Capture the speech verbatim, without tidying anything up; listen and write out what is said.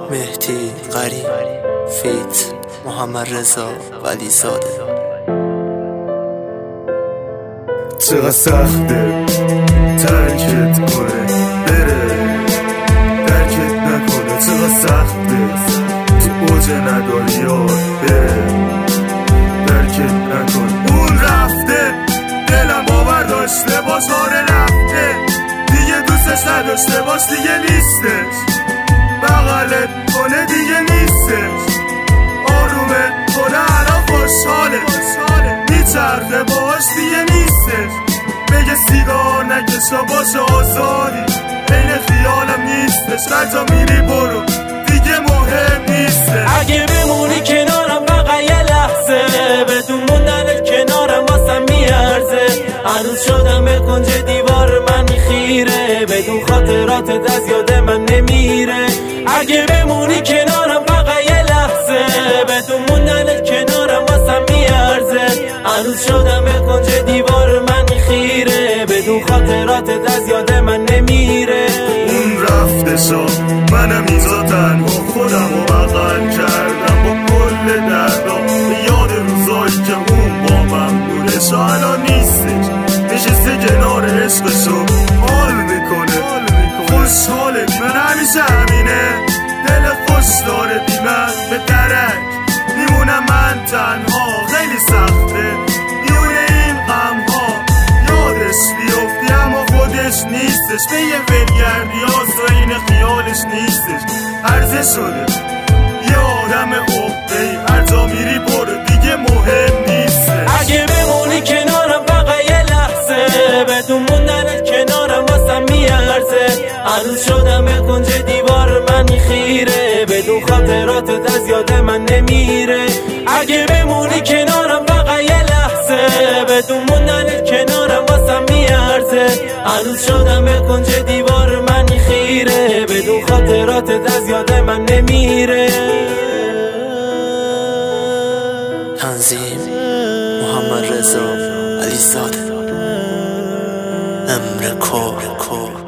مهدی قریب فیت محمد رضا ولی زاده. چقدر سخته ترکت کنه بره، درکت نکنه. چقدر سخته تو اوج نداری یاد بره، درکت نکنه. اون رفته دلم باور داشته باش، آره رفته دیگه دوستش نداشته باش، دیگه نیستش. بغلت کنه دیگه نیستش، آرومت کنه الان خوشحاله، میچرخه باش دیگه نیستش. بگه سیگار نکشا باشه آزادی، این خیالم نیستش. هر جا میری برو دیگه مهم نیستش. اگه بمونی کنارم فقط یه لحظه، بدون موندن کنارم واسم میارزه. هنوز شدم به کنج دیوار من خیره، بدون خاطراتت از یاد من نمیره. اگه بمونی کنارم فقط یه لحظه، بدون موندن کنارم واسم میارزه. هنوز شدم به کنج دیوار من خیره، بدون خاطراتت از یاد من نمیره. اون رفته شا منم اینجا تنها خودم رو بغل کردم با کل دردا، یاد روزایی که اون با من بودش الان نیستش. نشسته کنار عشقشو حال میکنه، خوشحاله بی من همیشه همینه. دل خوش داره بی من به درک میمونم من تنها. خیلی سخته میونه این غم ها یادش بیفتی اما خودش نیستش. به یه ولگردی ها این خیالش نیستش. عرضه شده یه آدم عقده‌ای، هر جا میری برو دیگه مهم نیستش. اگه بمونی کنارم فقط یه لحظه، بدون موندن کنارم واسم میارزه. هنوز شدم به کنج دیوار من خیره، بدون خاطراتت از یاد من نمیره. اگه بمونی کنارم فقط یه لحظه، بدون موندن کنارم واسم میارزه. هنوز شدم به کنج دیوار من خیره، بدون خاطراتت از یاد من نمیره. تنظیم محمد رضا ولی زاده. امر کور